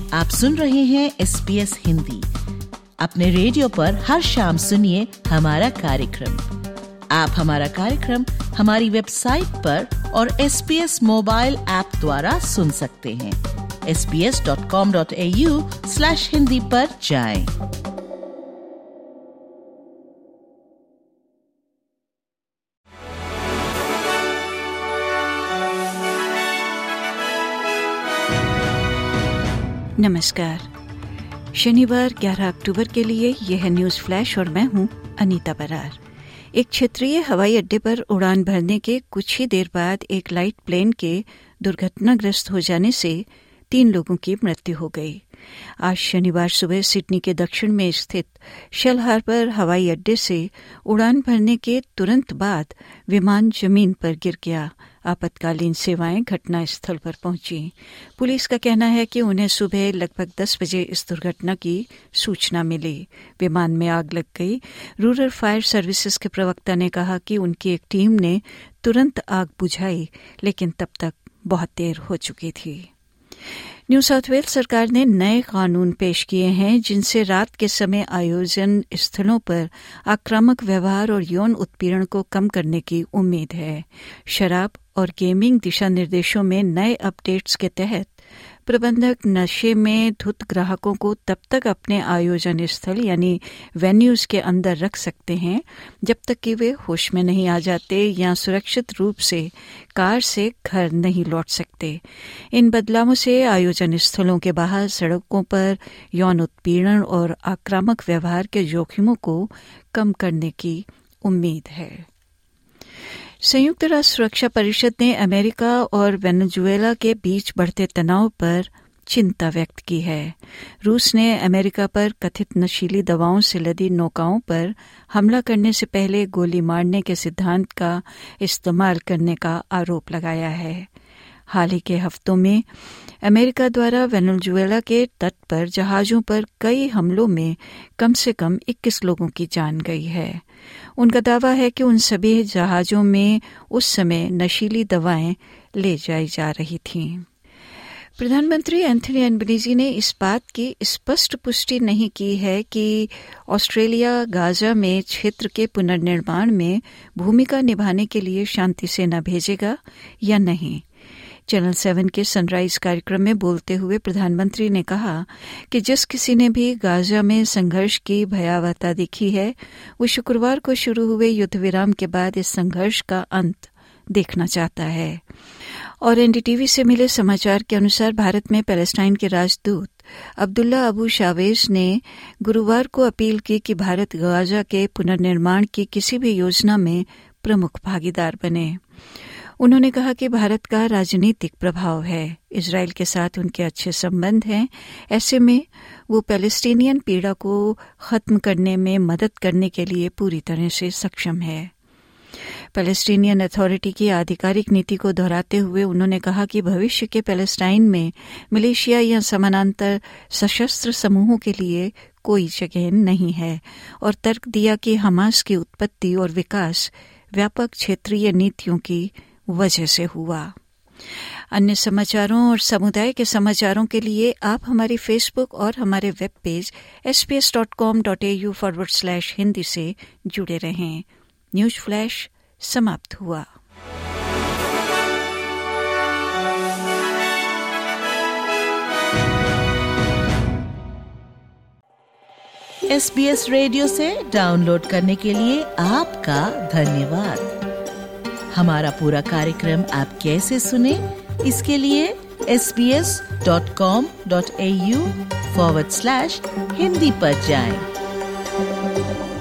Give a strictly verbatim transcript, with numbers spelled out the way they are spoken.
आप सुन रहे हैं एस बी एस हिंदी। अपने रेडियो पर हर शाम सुनिए हमारा कार्यक्रम। आप हमारा कार्यक्रम हमारी वेबसाइट पर और S B S mobile app द्वारा सुन सकते हैं। S B S dot com dot A U slash Hindi पर जाएं। नमस्कार। शनिवार ग्यारह अक्टूबर के लिए यह है न्यूज़ फ्लैश और मैं हूं अनीता बरार। एक क्षेत्रीय हवाई अड्डे पर उड़ान भरने के कुछ ही देर बाद एक लाइट प्लेन के दुर्घटनाग्रस्त हो जाने से तीन लोगों की मृत्यु हो गई। आज शनिवार सुबह सिडनी के दक्षिण में स्थित शेल हार्बर हवाई अड्डे से उड़ान भरने के तुरंत बाद विमान जमीन पर गिर गया। आपातकालीन सेवाएं घटनास्थल पर पहुंची। पुलिस का कहना है कि उन्हें सुबह लगभग दस बजे इस दुर्घटना की सूचना मिली। विमान में आग लग गई। रूरल फायर सर्विसेज के प्रवक्ता ने कहा कि उनकी एक टीम ने तुरंत आग बुझाई, लेकिन तब तक बहुत देर हो चुकी थी। न्यू साउथ वेल्स सरकार ने नए कानून पेश किए हैं जिनसे रात के समय आयोजन स्थलों पर आक्रामक व्यवहार और यौन उत्पीड़न को कम करने की उम्मीद है। शराब और गेमिंग दिशा निर्देशों में नए अपडेट्स के तहत प्रबंधक नशे में धुत ग्राहकों को तब तक अपने आयोजन स्थल यानी वेन्यूज के अंदर रख सकते हैं जब तक कि वे होश में नहीं आ जाते या सुरक्षित रूप से कार से घर नहीं लौट सकते। इन बदलावों से आयोजन स्थलों के बाहर सड़कों पर यौन उत्पीड़न और आक्रामक व्यवहार के जोखिमों को कम करने की उम्मीद है। संयुक्त राष्ट्र सुरक्षा परिषद ने अमेरिका और वेनेजुएला के बीच बढ़ते तनाव पर चिंता व्यक्त की है। रूस ने अमेरिका पर कथित नशीली दवाओं से लदी नौकाओं पर हमला करने से पहले गोली मारने के सिद्धांत का इस्तेमाल करने का आरोप लगाया है। हाल ही के हफ्तों में अमेरिका द्वारा वेनेजुएला के तट पर जहाज़ों पर कई हमलों में कम से कम इक्कीस लोगों की जान गई है। उनका दावा है कि उन सभी जहाज़ों में उस समय नशीली दवाएं ले जाई जा रही थीं। प्रधानमंत्री एंथनी एल्बनीज़ी ने इस बात की स्पष्ट पुष्टि नहीं की है कि ऑस्ट्रेलिया गाजा में क्षेत्र के पुनर्निर्माण में भूमिका निभाने के लिए शांति सेना भेजेगा या नहीं। चैनल सेवन के सनराइज कार्यक्रम में बोलते हुए प्रधानमंत्री ने कहा कि जिस किसी ने भी गाजा में संघर्ष की भयावहता देखी है, वो शुक्रवार को शुरू हुए युद्ध विराम के बाद इस संघर्ष का अंत देखना चाहता है। और एन डी टी वी से मिले समाचार के अनुसार भारत में पैलेस्टाइन के राजदूत अब्दुल्ला अबू शावेज ने गुरुवार को अपील की कि भारत गाजा के पुनर्निर्माण की किसी भी योजना में प्रमुख भागीदार बने। उन्होंने कहा कि भारत का राजनीतिक प्रभाव है, इजराइल के साथ उनके अच्छे संबंध हैं, ऐसे में वो पैलेस्टीनियन पीड़ा को खत्म करने में मदद करने के लिए पूरी तरह से सक्षम है। पैलेस्टीनियन अथॉरिटी की आधिकारिक नीति को दोहराते हुए उन्होंने कहा कि भविष्य के पैलेस्टाइन में मिलिशिया या समानांतर सशस्त्र समूहों के लिए कोई जगह नहीं है और तर्क दिया कि हमास की उत्पत्ति और विकास व्यापक क्षेत्रीय नीतियों की वजह से हुआ। अन्य समाचारों और समुदाय के समाचारों के लिए आप हमारी फेसबुक और हमारे web page S B S dot com dot A U forward slash Hindi से जुड़े रहें। न्यूज़ फ्लैश समाप्त हुआ। एस बी एस रेडियो से डाउनलोड करने के लिए आपका धन्यवाद। हमारा पूरा कार्यक्रम आप कैसे सुने, इसके लिए S B S dot com dot A U forward slash Hindi पर जाएं।